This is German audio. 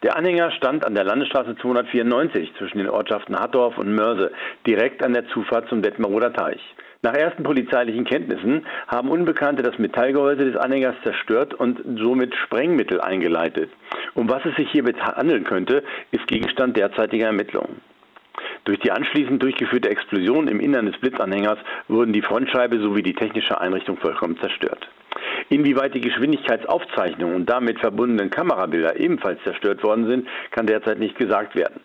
Der Anhänger stand an der Landesstraße 294 zwischen den Ortschaften Hattorf und Mörse, direkt an der Zufahrt zum Detmerooder Teich. Nach ersten polizeilichen Kenntnissen haben Unbekannte das Metallgehäuse des Anhängers zerstört und somit Sprengmittel eingeleitet. Um was es sich hierbei handeln könnte, ist Gegenstand derzeitiger Ermittlungen. Durch die anschließend durchgeführte Explosion im Innern des Blitzanhängers wurden die Frontscheibe sowie die technische Einrichtung vollkommen zerstört. Inwieweit die Geschwindigkeitsaufzeichnungen und damit verbundenen Kamerabilder ebenfalls zerstört worden sind, kann derzeit nicht gesagt werden.